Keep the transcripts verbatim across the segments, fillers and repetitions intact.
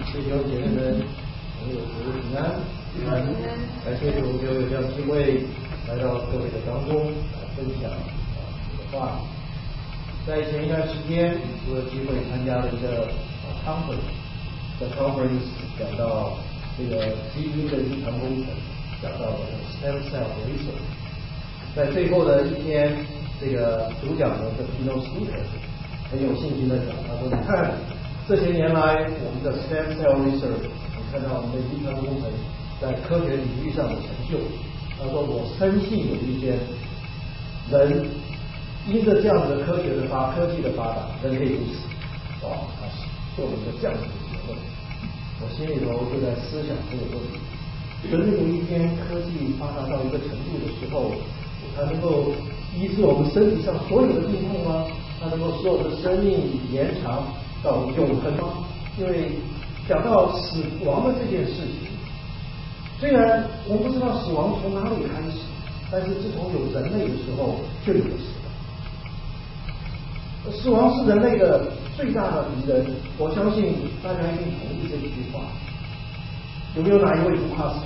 弟兄姐妹们，朋友们平安。平安。感谢主给我有这样机会来到各位的当中来分享啊主的话。在前一段时间，我有机会参加了一个啊 conference，在 conference 讲到这个基因的遗传工程，讲到了 stem cell research。在最后的一天，这个主讲的 keynote speaker 很有信心的讲，他说：“你看。”这些年来，我们的 stem cell research， 你看到我们的遗传工程在科学领域上的成就。他说：“我深信有一天，人因着这样子的科学的发科技的发展，人类不死。”哇，他做了一个这样子的结论。我心里头就在思想这个问题：人类有一天科技发达到一个程度的时候，它能够医治我们身体上所有的病痛吗？它能够使我们的生命延长到永恒吗？因为讲到死亡的这件事情，虽然我们不知道死亡从哪里开始，但是自从有人类的时候就有了死亡。死亡是人类的最大的敌人，我相信大家一定同意这一句话。有没有哪一位不怕死？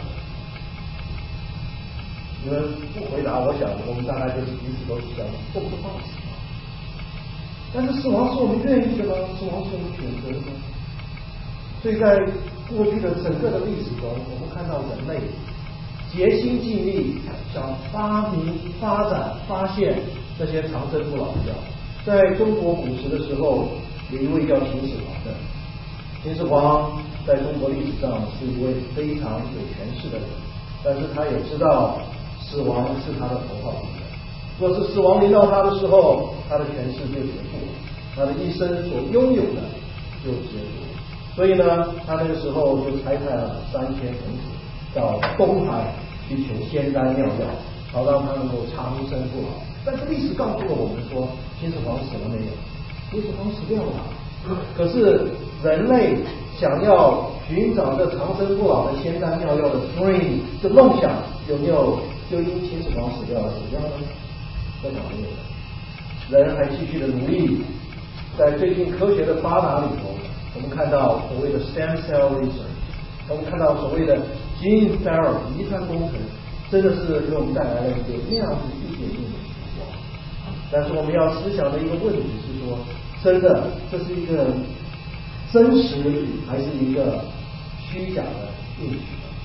你们不回答，我想我们大概就是彼此都是这样，都不怕死。但是死亡是我们愿意的吗？死亡是我们选择的吗？所以在过去的整个的历史中，我们看到人类竭心尽力想发明、发展、发现这些长生不老药。在中国古时的时候，有一位叫秦始皇的。秦始皇在中国历史上是一位非常有权势的人，但是他也知道死亡是他的头号敌人。若是死亡临到他的时候，他的权势就结束了，他的一生所拥有的就结束了。所以呢，他那个时候就差派了三千童子到东海去求仙丹妙药，好让他能够长生不老。但是历史告诉了我们说，秦始皇死了没有？秦始皇死掉了。可是人类想要寻找这长生不老的仙丹妙药的 dream 的梦想，有没有就因秦始皇死掉而死掉呢？我想没有的。人还继续的努力，在最近科学的发达里头，我们看到所谓的 stem cell research， 我们看到所谓的 gene therapy 遗传工程，真的是给我们带来了一个那样子一点点的曙光。但是我们要思想的一个问题是说，真的这是一个真实还是一个虚假的应许？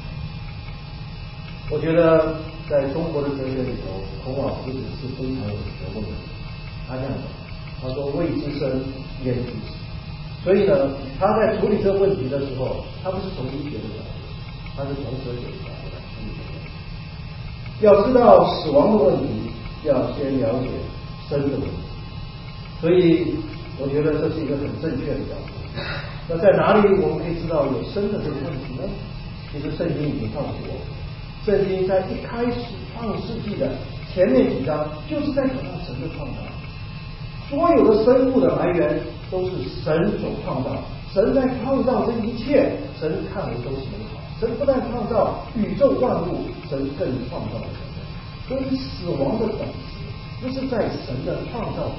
我觉得在中国的哲学里头，孔老夫子是非常有学问的。他这样讲，他说未知生焉知死。所以呢，他在处理这个问题的时候，他不是从医学的角度，他是从哲学的角度来处理这个问题。要知道死亡的问题，要先了解生的问题。所以我觉得这是一个很正确的角度。那在哪里我们可以知道有生的这个问题呢？其实圣经已经告诉我们。圣经在一开始创世纪的前面几章，就是在讲到神的创造。所有的生物的来源都是神所创造。神在创造这一切，神看为都是美好。神不但创造宇宙万物，神更创造了人类。所以死亡的本质不是在神的创造里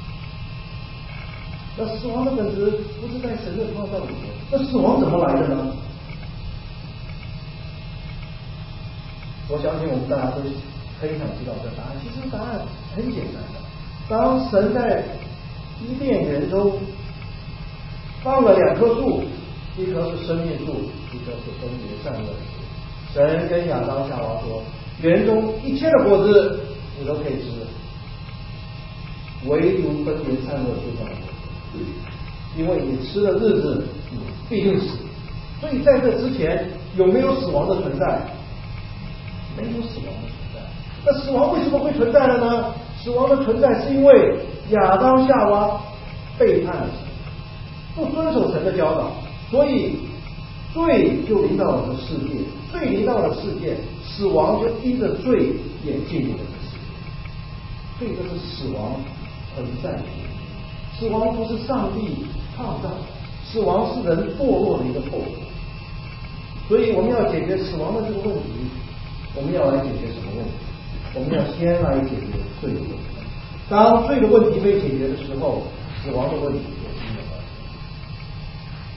头。那死亡的本质不是在神的创造里头。那死亡怎么来的呢？我相信我们大家都很想知道这答案。其实答案很简单的。当神在伊甸园中放了两棵树，一棵是生命树，一棵是分别善恶树。神跟亚当夏娃说，园中一切的果子你都可以吃，唯独分别善恶树上的果子，因为你吃的日子你必定死。所以在这之前有没有死亡的存在？没有死亡的存在。那死亡为什么会存在了呢？死亡的存在是因为亚当夏娃背叛了神，不遵守神的教导，所以罪就临到了这个世界，罪临到了世界，死亡就因着罪也进入了这个世界。所以这是死亡存在的原因。死亡不是上帝创造的，死亡是人堕落的一个后果。所以我们要解决死亡的这个问题，我们要来解决什么问题？我们要先来解决罪的问题。当罪的问题被解决的时候，死亡的问题就应运而生。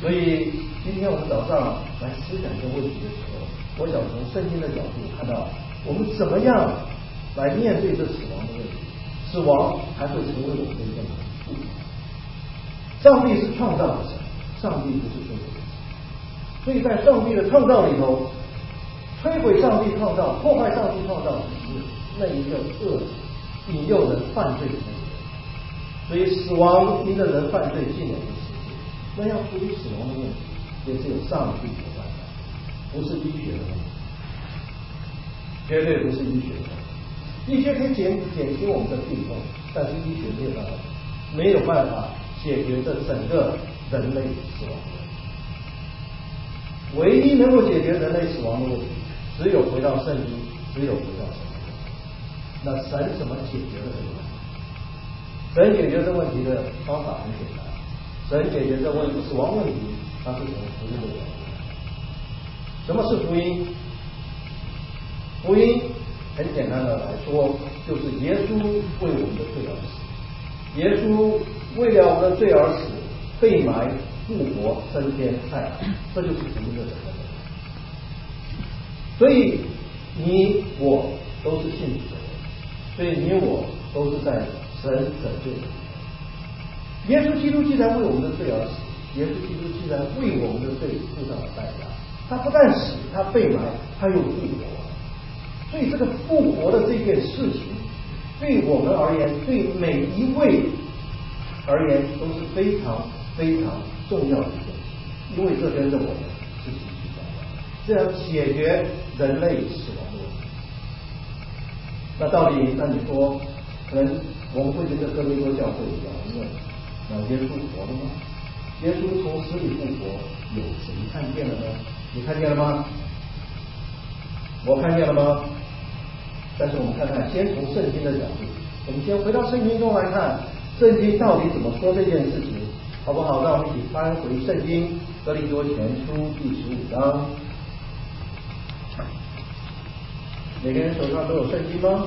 所以今天我们早上来思想这个问题的时候，我想从圣经的角度看到我们怎么样来面对这死亡的问题，死亡还会成为我们的一个难处。上帝是创造的神，上帝不是摧毁的神，所以在上帝的创造里头，摧毁上帝创造、破坏上帝创造只是那一个恶引诱人犯罪的那个人。所以死亡因着人犯罪进了世界，那要处理死亡的问题，也只有上帝的办法，不是医学的问题，绝对不是医学的问题。医学可以减减轻我们的病痛，但是医学没有办法，没有办法解决这整个人类死亡的问题。唯一能够解决人类死亡的问题，只有回到圣经，只有回到神。那神怎么解决了这个问题？神解决这问题的方法很简单，神解决这问死亡问题，它是从福音的角度。什么是福音？福音很简单的来说，就是耶稣为我们的罪而死，耶稣为了我们的罪而死，被埋、复活、升天、再来，这就是福音的整个内容。所以你我都是信主的人，所以你我都是在神拯救的。耶稣基督既然为我们的罪而死，耶稣基督既然为我们的罪付上了代价，他不但死，他被埋，他又复活。所以这个复活的这件事情，对我们而言，对每一位而言都是非常非常重要的一件事，因为这跟着我们是息息相关的，这要解决人类死亡的问题。那到底，那你说，可能我们会觉得哥林多教会比较问，那耶稣活了吗？耶稣从死里复活，有谁看见了呢？你看见了吗？我看见了吗？但是我们看看，先从圣经的角度，我们先回到圣经中来看，圣经到底怎么说这件事情，好不好？让我们一起翻回圣经哥林多前书第十五章。每个人手上都有圣经吗？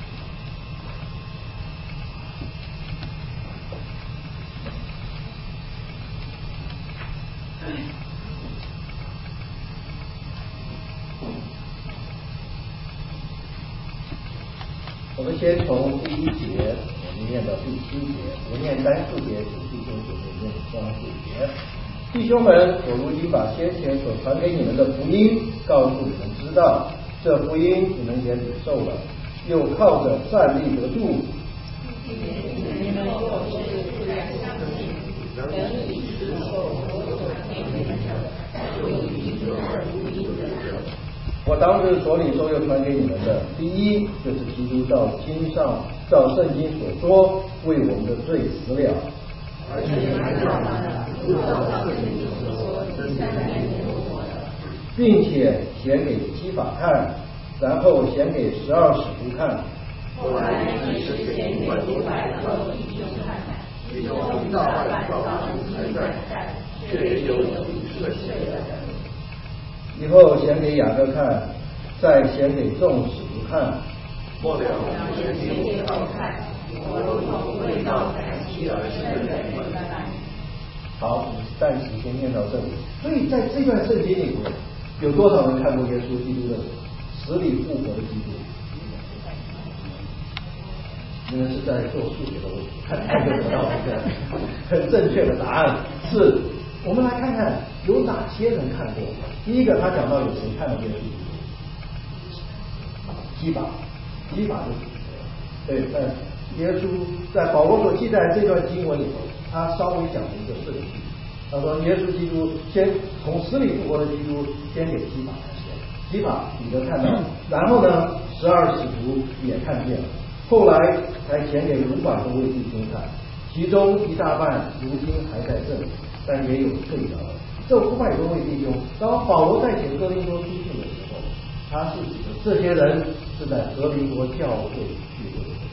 我们先从第一节，我们念到第七节，我念三四节，请弟兄姐妹念双四节。弟兄们，我如今把先前所传给你们的福音告诉你们知道，这福音你们也领受了，又靠着站立得住。你们若是自然相信，能以持守我所传给你们的，就一定有福音得救。我当日所领受又传给你们的，第一就是基督照经上照圣经所说，为我们的罪死了，而且还照照圣经所说，第三天复活了，并且显给基法看，然后显给十二使徒看，后来也是显给五百个弟兄看，其中到半照还在看，却有几十岁的。以后显给雅各看，再显给众使徒看，末了显给我看，我从未到感激而生的人看。好，我们暂时先念到这里。所以在这段圣经里面，有多少人看过耶稣基督的死里复活的基督？你们是在做数学的问题，看看就得到一个很正确的答案。是，我们来看看有哪些人看过。第一个，他讲到有谁看到耶稣基督？基法，基法就是对，在耶稣在保罗所记载这段经文里头，他稍微讲了一个顺序。他说，耶稣基督先从死里复活的基督，先给基法看见，基法彼得看到，然后呢，十二使徒也看见了，后来才显给五百多位弟兄看，其中一大半如今还在这里，但也有睡着了。这五百多位弟兄，当保罗在写哥林多书信的时候，他是指的这些人是在哥林多教会聚会的。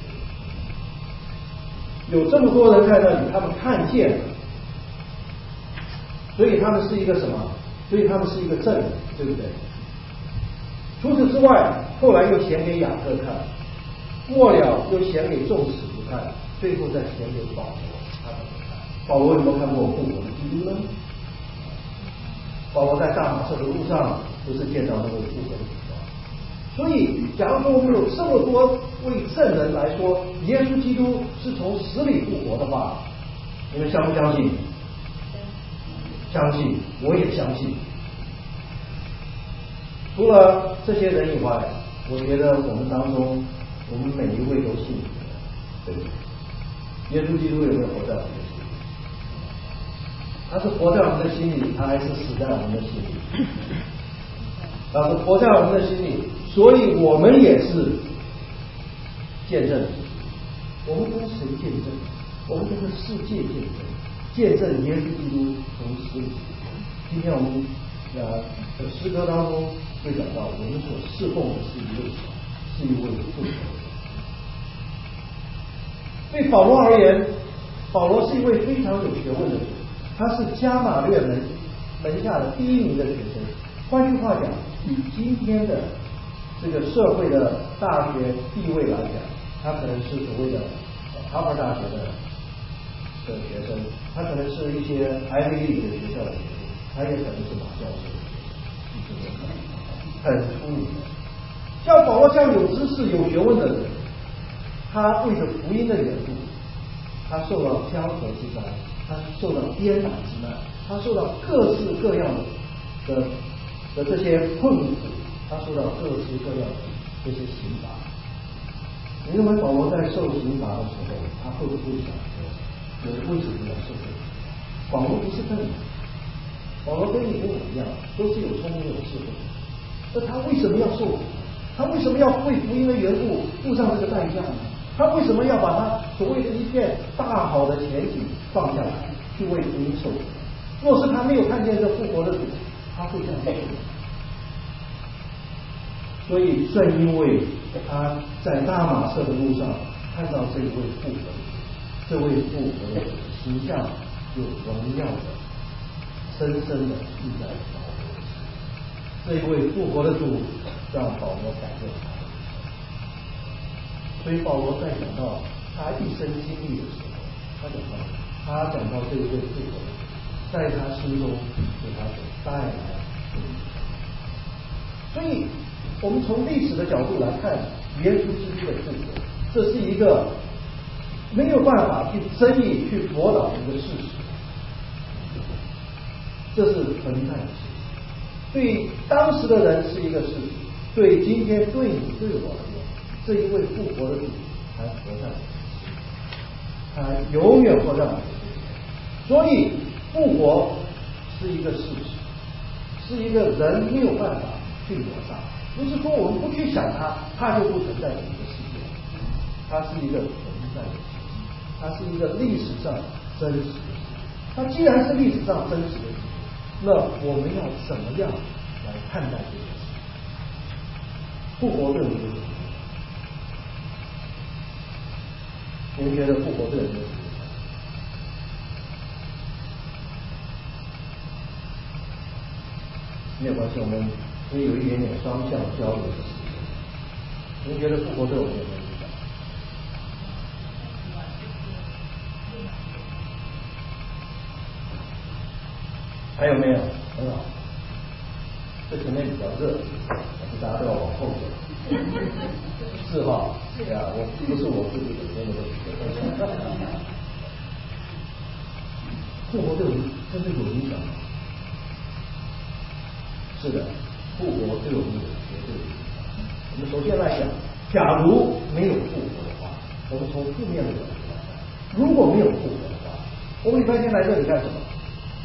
有这么多人在那里，他们看见了，所以他们是一个什么？所以他们是一个证人，对不对？除此之外，后来又显给雅各看，末了又显给众使徒看，最后再显给保罗。他怎么看？保罗有没有看过复活的基督呢？ 保罗在大马色的路上不是见到那位复活的主吗？所以，假如说我们有这么多位证人来说耶稣基督是从死里复活的话，你们相不相信？相信，我也相信。除了这些人以外，我觉得我们当中，我们每一位都信，对不对？耶稣基督有没有活在我们的心里？他是活在我们的心里，他还是死在我们的心里？他是活在我们的心里，所以我们也是见证。我们跟谁见证？我们跟这世界见证，见证耶稣基督从死里。今天我们呃的诗歌当中会讲到，我们所侍奉的是一位是一位复活的。对保罗而言，保罗是一位非常有学问的人，他是加马略门门下的第一名的学生。换句话讲，以今天的这个社会的大学地位来讲，他可能是所谓的哈佛大学的的学生，他可能是一些 Ivy League 的学校的学生，他也可能是马教授的学生，很出名的。像保罗这样有知识、有学问的人，他为着福音的缘故，他受到江河之灾，他受到颠倒之难，他受到各式各样的的的这些困苦，他受到各式各样的这些刑罚。你认为保罗在受刑罚的时候，他会不会想说，我为什么要受这个？保罗不是笨人，保罗跟你跟我一样，都是有聪明有智慧的。那他为什么要受苦？他为什么要为福音的缘故付上这个代价呢？他为什么要把他所谓的一片大好的前景放下来，去为福音受苦？若是他没有看见这复活的主，他会这样做。所以正因为他在大马色的路上看到这一位复活的主，这位复活的主形象有荣耀的深深的印在保罗。这一位复活的主让保罗改变他。所以保罗在讲到他一生经历的时候，他讲到他讲到这一位复活的主，在他心中给他所带来的。所以我们从历史的角度来看，耶稣基督的复活，这是一个没有办法去争议、去驳倒的一个事实，这是存在的事实。对当时的人是一个事实，对今天对你对我而言，这一位复活的主还活在我们心里，他永远活在我们心里。所以复活是一个事实，是一个人没有办法去抹杀。不是说我们不去想它，它就不存在我们的世界。它是一个存在的事实，它是一个历史上真实的事实。它既然是历史上真实的事实，那我们要怎么样来看待这件事？复活对我们有什么？你们觉得复活对我们有什么？没有关系，我们可以有一点点双向交流的时间。你们觉得复活对我们有什么影响？还有没有？很好。这前面比较热，但是大家都要往后走。是哈，对啊，我不是我自己本身的问题。复活对我们真的有影响吗？是的，复活对我们有绝对的影响。我们首先来讲，假如没有复活的话，我们从负面的角度来看，如果没有复活的话，我们礼拜天来这里干什么？